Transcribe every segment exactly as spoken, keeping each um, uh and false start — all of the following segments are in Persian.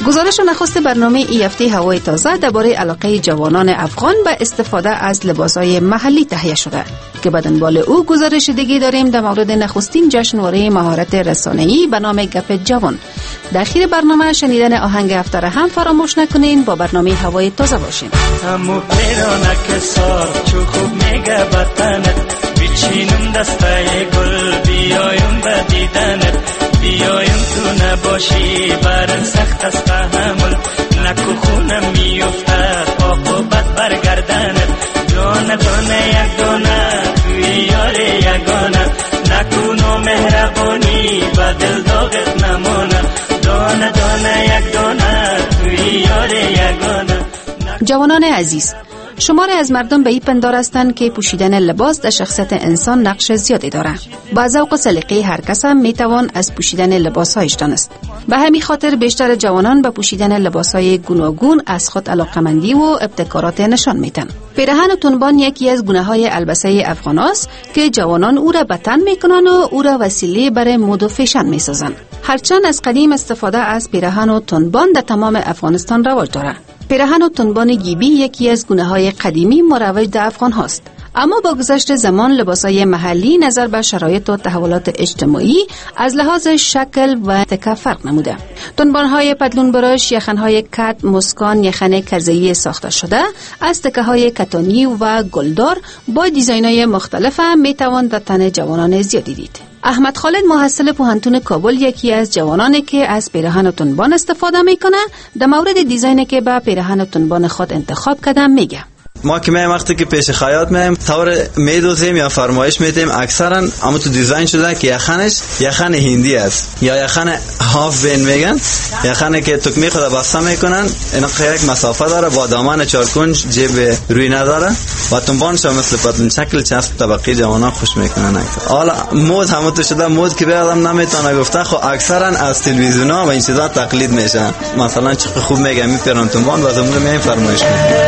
گزارش نخست برنامه ای هفته هوای تازه درباره علاقه جوانان افغان به استفاده از لباسهای محلی تهیه شده که به دنبال او گزارش دیگه داریم در مورد نخستین جشنواره مهارت رسانه‌ای به نام گپ جوان. در اخیر برنامه شنیدن آهنگ هفته را هم فراموش نکنین. با برنامه هوای تازه باشین. همو پیرانک سار چو خوب میگه بطنت بچینم دستای گل بیایم به دیدنت بیایم تو نباشی برن سخت است تحمل نکو خونم میافتد عاقبت برگردنت دانه دانه یک دانه توی یار یگانه نکنو مهربانی با دل داغت نمانه دانه دانه یک دانه توی یار یگانه. جوانان عزیز، شماری از مردم به این پندار هستند که پوشیدن لباس در شخصیت انسان نقش زیادی دارد. با ذوق و سلیقه هر کس هم میتوان از پوشیدن لباس‌هایش دانست. به همین خاطر بیشتر جوانان به پوشیدن لباس‌های گوناگون از خود علاقه‌مندی و ابتکارات نشان میدن. پیراهن و تنبان یکی از گونه‌های البسه افغان است که جوانان او را به تن میکنند و او را وسیله برای مد و فیشن میسازند. هرچند از قدیم استفاده از پیراهن و تنبان در تمام افغانستان رواج دارد. پیراهن و تنبان گیبی یکی از گونه‌های قدیمی مروج در افغان هاست. اما با گذشت زمان لباس‌های محلی نظر به شرایط و تحولات اجتماعی از لحاظ شکل و تکه فرق نموده. تنبان‌های پتلون براش، یخن‌های کت، مسکان، یخن کرزه‌ای ساخته شده از تکه‌های کتانی و گلدار با دیزاین‌های مختلف هم می‌توان در تن جوانان زیادی دید. احمد خالد محصل پوهنتون کابل یکی از جوانانی که از پیراهن و تنبان استفاده میکنه در مورد دیزاینی که به پیراهن و تنبان خود انتخاب کردم میگه. ما که میایم وقتی که پیش خیاط میایم طور میدوزیم یا فرمایش میدیم اکثرا اما تو دیزاین شده که یخنش یخن هندی است یا یخن هاف بین میگن، یخنی که تکمی خود بسته میکنن، اینا یک مسافه داره با دامن چارکنج جیب روی نداره و تنبانش مثل پتلون شکل چسب طبقی جوانان خوش میکنن. حالا مود هم تو شده مود که به آدم نمیتونه گفته، خب اکثرا از تلویزیونا و این چیزا تقلید میشن. مثلا چه خوب میگم میپرن تنبان و زمون میایم فرمایش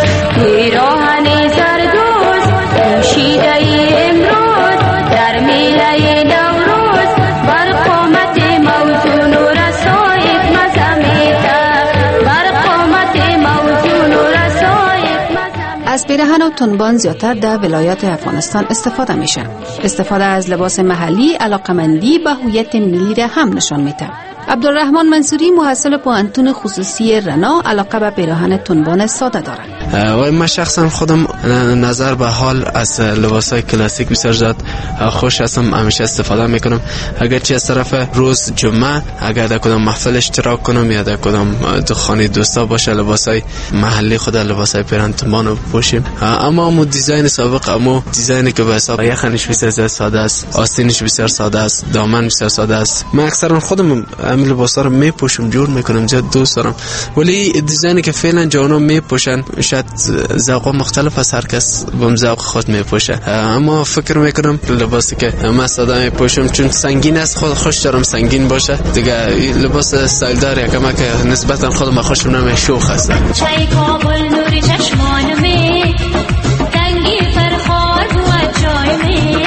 میدیم هنی زردوز پوشیده امروز در میله نوروز بر قامت موزون و رسایق مزمیده بر قامت موزون و رسایق مزمیده. از پیراهن و تنبان زیادتر در ولایات افغانستان استفاده میشه. استفاده از لباس محلی علاقمندی به هویت ملی را هم نشان میده. عبدالرحمن منصوری محصل پوهنتون خصوصی رنا علاقه به پیراهن تنبان ساده دارد. و من شخصا خودم نظر به حال از لباسای کلاسیک بسیار زیاد خوش هستم، همیشه استفاده میکنم. اگر چه از طرف روز جمعه اگر در کدام محفل اشتراک کنم یا در کدام خانه دوستا باشه لباسای محلی خود لباسای پیراهن تنبان رو پوشیم. اما مو دیزاین سابق اما دیزاینی که به حساب یخنش بسیار ساده است، آستینش بسیار ساده است، دامن بسیار ساده است. من اکثرا خودم همین لباسا رو میپوشم، جور میکنم، زیاد دوست دارم. ولی دیزاینی که فعلا جوانان میپوشن شاید ذوق مختلف از هر کس به ذوق خود میپوشه. اما فکر میکنم لباسی که من ساده میپوشم چون سنگین است خود خوش دارم سنگین باشه دیگه. لباس استایل دار یکم که نسبتا خودم خوشم نمیاد شوخ است. چای کابل نوری چشمان می تنگی فرخار بود جای می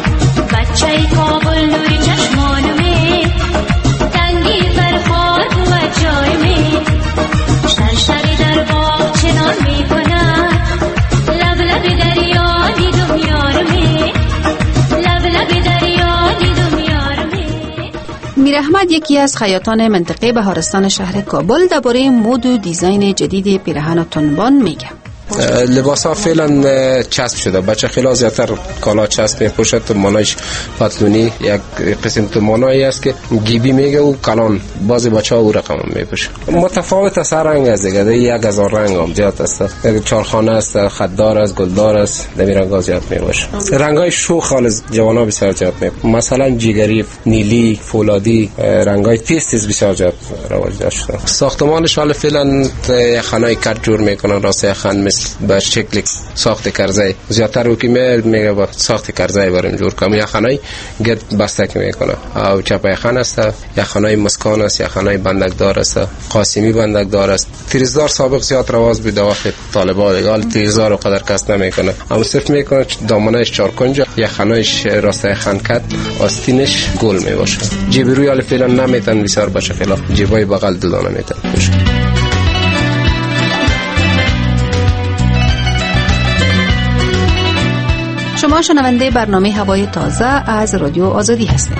بچه کابل نوری چشمان می تنگی فرخار بود جای می شرشری در باغ چنان می کند لب لب دریا دیدم یار می لب لب دریا دیدم یار می. میر احمد یکی از خیاطان منطقه بهارستان شهر کابل درباره مد و دیزاین جدید پیراهن و تنبان میگه. لباس ها فعلا چسب شده، بچه خیلی زیادتر کالا چسب میپوشد. تنبانایش پتلونی یک قسم تنبانایی است که گیبی میگه و کلان، بعضی بچه ها او رقم میپوشه. متفاوت است، هر رنگ است دیگه، یک هزار رنگ هم زیاد است. چارخانه است، خطدار است، گلدار است، دمی رنگ ها زیاد میباشه. رنگ های شو خالص جوانا بسیار زیاد میپوشه، مثلا جگری، نیلی، فولادی، رنگ های تیز تیز بسیار زیاد رواج داشته. ساختمانش حال فعلا یخنای کٹ جور میکنن، راست یخن مثل به شکل ساخت کرزی زیاتر رو که میگه با ساخت کرزی بریم جور کنم. یخنای گد بستک میکنه او چپای خان است، یخنای مسکان است، یخنای بندکدار است، قاسمی بندکدار است. تیزدار سابق زیاد رواز بود وقت طالبان دیگه تیزدار رو قدر کس نمیکنه، اما صرف میکنه دامنش چهار کنج، یخنایش راسته خنکت، آستینش گل میباشه. جیب روی حال فعلا نمیتن بسیار باشه، خیلی جیبای بغل دلانه میتن باشه. شما شنونده برنامه هوای تازه از رادیو آزادی هستید.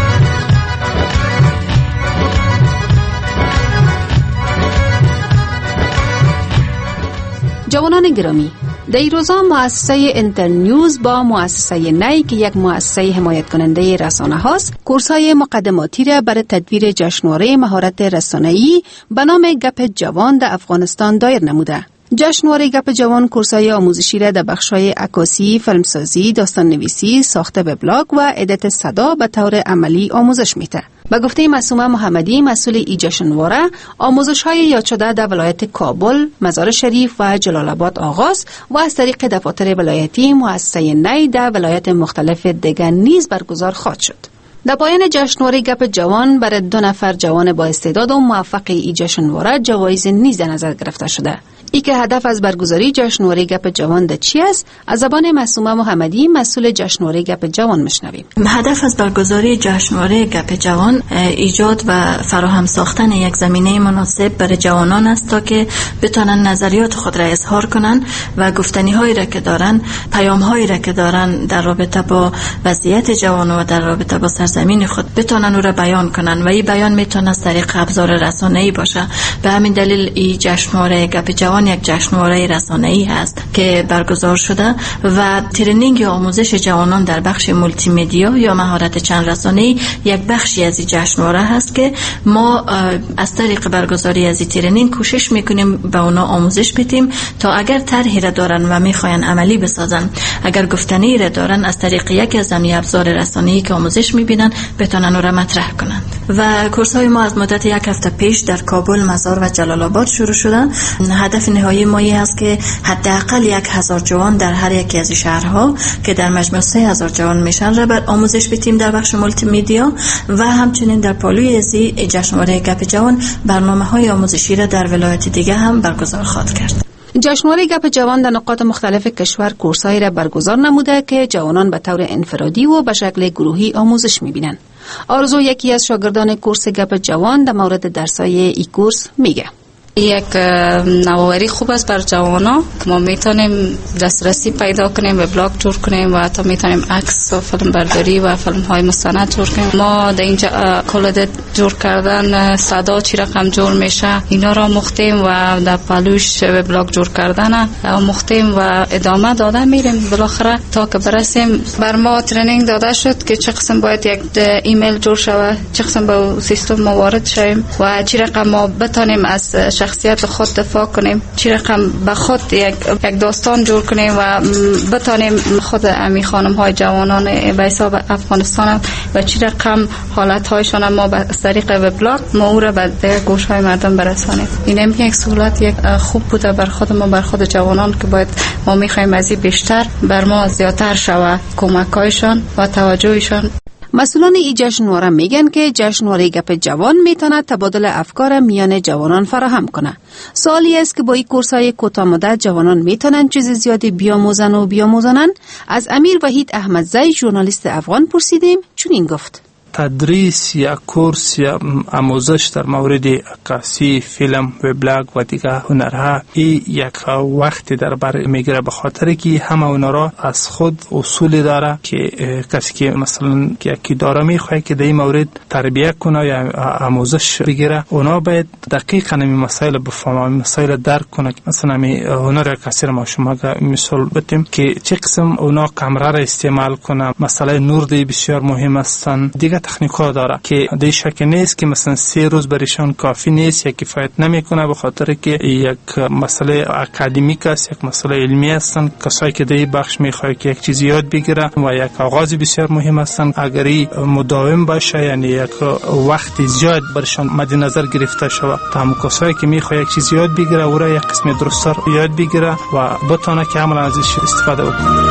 جوانان گرامی، در این روزا مؤسسه انترنیوز با مؤسسه نی که یک مؤسسه حمایت کننده رسانه هاست، کورس‌های مقدماتی را برای تدویر جشنواره مهارت رسانه‌ای به نام گپ جوان در افغانستان دایر نموده. جشنواره گپ جوان کورس‌های آموزشی را در بخش‌های عکاسی، فیلمسازی، داستان نویسی، ساخت وبلاگ و ادیت صدا به طور عملی آموزش میده. به گفته معصومه محمدی مسئول این جشنواره، آموزش‌های یاد شده در ولایت کابل، مزار شریف و جلال آباد آغاز و از طریق دفاتر ولایتی مؤسسه نی در ولایت مختلف دیگر نیز برگزار خواهد شد. در پایان جشنواره گپ جوان برای دو نفر جوان با استعداد و موفق این جشنواره جوایز نیز در نظر گرفته شده. ای که هدف از برگزاری جشنواره گپ جوان ده چی است؟ از زبان معصومه محمدی مسئول جشنواره گپ جوان میشنویم. هدف از برگزاری جشنواره گپ جوان ایجاد و فراهم ساختن یک زمینه مناسب برای جوانان است تا که بتونن نظریات خود را اظهار کنن و گفتنی هایی را که دارن، پیام هایی را که دارن در رابطه با وضعیت جوان و در رابطه با سرزمین خود بتونن او را بیان کنن و این بیان میتونه از طریق ابزار رسانه‌ای باشه. به همین دلیل این جشنواره گپ جوان یک جشنواره رسانه‌ای هست که برگزار شده و ترینینگ یا آموزش جوانان در بخش مولتی مدیا یا مهارت چند رسانه‌ای یک بخشی از این جشنواره هست که ما از طریق برگزاری از این ترینینگ کوشش میکنیم به اونا آموزش بدیم تا اگر طرحی را دارن و میخواین عملی بسازن، اگر گفتنی را دارن، از طریق یک از این ابزار رسانه‌ای که آموزش میبینن بتونن اون را مطرح کنند. و کورس های ما از مدت یک هفته پیش در کابل، مزار و جلال آباد شروع شده. هدف نهایی ما این است که حداقل یک هزار جوان در هر یکی از شهرها که در مجموع سه هزار جوان میشن را بر آموزش بدیم در بخش مولتی مدیا و همچنین در پالوی ازی جشنواره گپ جوان برنامه‌های آموزشی را در ولایت دیگه هم برگزار خواهد کرد. جشنواره گپ جوان در نقاط مختلف کشور کورس‌هایی را برگزار نموده که جوانان به طور انفرادی و به شکل گروهی آموزش می‌بینند. آرزو یکی از شاگردان کورس گپ جوان در مورد درس‌های این کورس میگه. یک نوآوری خوب است بر جوانا که ما میتونیم دسترسی پیدا کنیم، وبلاگ جور کنیم و حتی میتونیم عکس و فیلم برداری و فیلم های مستند جور کنیم. ما در اینجا کل جور کردن صدا چی رقم جور میشه اینا را مختیم و در پلوش وبلاگ جور کردن مختیم و ادامه داده میریم بالاخره تا که برسیم. بر ما ترینینگ داده شد که چه قسم باید یک ایمیل جور شود، چه قسم با سیستم ما وارد شویم و چی رقم ما بتونیم از شخصیت خود دفاع کنیم، چی رقم به خود یک یک داستان جور کنیم و بتانیم خود امی خانم های جوانان به حساب افغانستان و چی رقم حالت هایشان ما به طریق وبلاگ ما او را به گوش های مردم برسانیم. این هم یک سهولت یک خوب بوده بر خود ما، بر خود جوانان که باید ما میخوایم از این بیشتر بر ما زیادتر شود کمک هایشان و توجهشان. مسئولان این جشنواره میگن که جشنواره گپ جوان میتونه تبادل افکار میان جوانان فراهم کنه. سوالی است که با این کورس‌های کوتاه مدت جوانان میتونن چیز زیادی بیاموزن و بیاموزنن. از امیر وحید احمدزی ژورنالیست افغان پرسیدیم، چون این گفت: تدریس یا کورس یا آموزش در مورد عکاسی، فیلم، وبلاگ و دیگر هنرها این یک وقت در بر میگیره، به خاطر که همه اونا را از خود اصول داره که کسی که مثلا یکی داره میخواد که در این مورد تربیت کنه یا آموزش بگیره، اونا باید دقیقاً این مسائل بفهمه، مسائل درک کنه. مثلا می هنر عکاسی ما شما مثال بتیم که چه قسم اونا کامera را استعمال کنه، مسئله نور دی بسیار مهم هستن. دیگه تکنیک‌ها داره که در شک نیست که مثلا سه روز برایشان کافی نیست یا کفایت نمیکنه، به خاطر که یک مسئله اکادمیک است، یک مسئله علمی هستند. کسایی که در بخش میخواد که یک چیز یاد بگیره و یک آغاز بسیار مهم هستند، اگر مداوم باشه یعنی یک وقت زیاد برشان مد نظر گرفته شود تا هم کسایی که میخواد یک چیز یاد بگیره او را یک قسم درست‌تر یاد بگیره و بتونه که عملا ازش استفاده بکنه.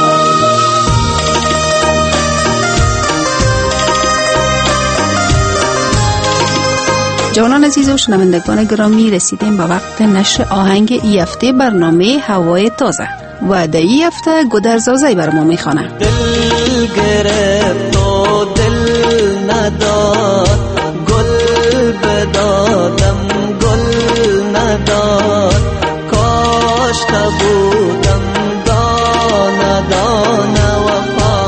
جوانان عزیز و شنوندگان گرامی، رسیدیم به وقت نشر آهنگ ای هفته برنامه هوای تازه و در ای هفته گودرزازی بر ما میخوانه. دل گرفت و دل نداد، گل بدادم گل نداد، کاشته بودم دانه دانه وفا،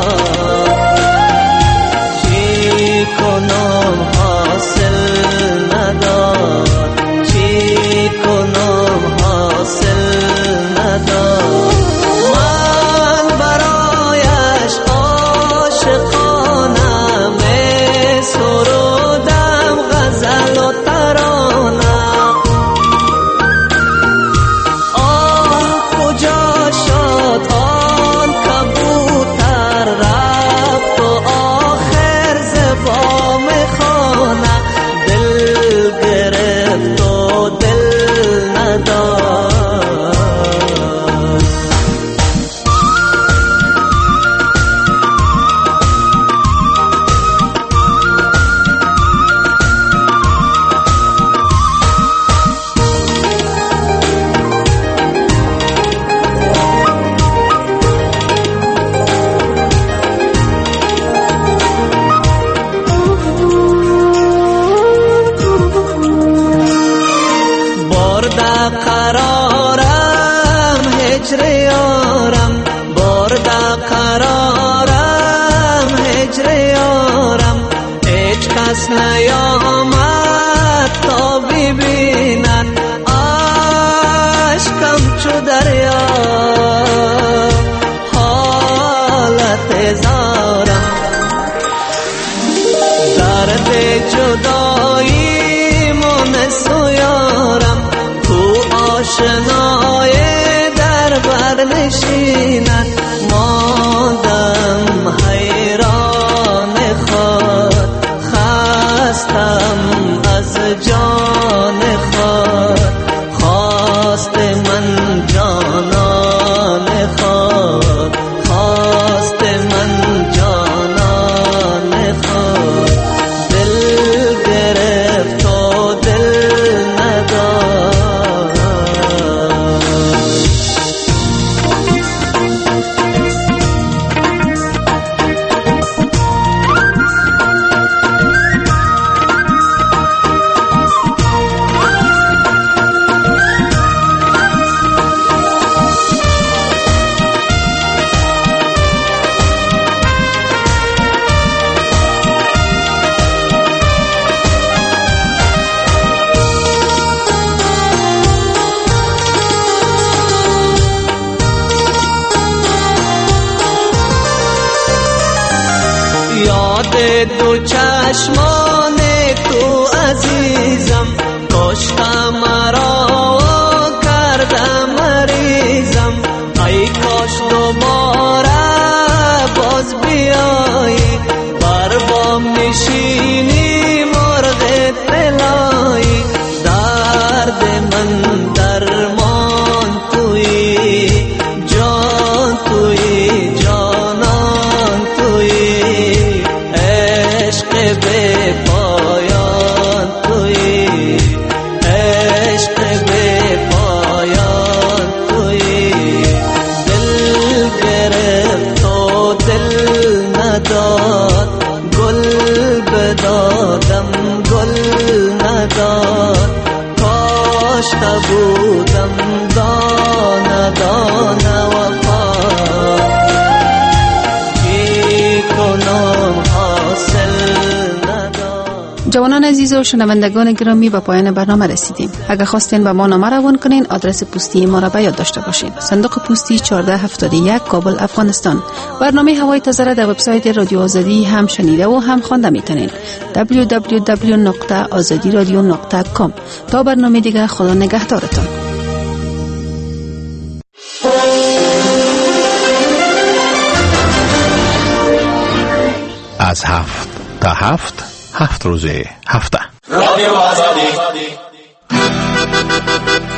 چی کنم حاصل نداد، چی کنم حاصل نداد، من برایش عاشقانه می سرودم غزل و ترانه، آه کجا شد آن کبوتر رفت و آخر زبام خانه، دل گرفت و دل نداد. برده قرارم هجر یارم، برده قرارم هجر یارم، هیچ کس نیامد تا ببیند عشقم چو دریا، حالت زارم، درد جدایی من سویارم، تو آشنای در بر نشیند، ماندم حیران خود، خستم از جان خود، خواست من جانان خود، خواست من جانان خود، دل گرفت و دل نداد. یاد دو چشمان تو عزیزم، کشته مرا و کرده مریضم، ای کاش دوباره باز بیایی، بر بام نشینی مرغ طلایی، درد من درمان تویی، جان تویی جانان تویی، عشق به پایان تویی، عشق به پایان تویی، دل گرفت و دل نداد، گل بدادم گل نداد، کاشته بودم دانه دانه وفا، چی کنم حاصل نداد. جوانان عزیز و شنوندگان گرامی، به پایان برنامه رسیدیم. اگر خواستین به ما نامه روان کنین، آدرس پستی ما را به یاد داشته باشین: صندوق پستی چهارده هفتاد و یک، کابل، افغانستان. برنامه هوای تازه را در وبسایت رادیو آزادی هم شنیده و هم خوانده میتونین: دبلیو دبلیو دبلیو نقطه آزادی رادیو نقطه کام. تا برنامه دیگه، خدا نگهدارتان. از هفت تا هفت، هفت روزه هفته. رادیو آزادی.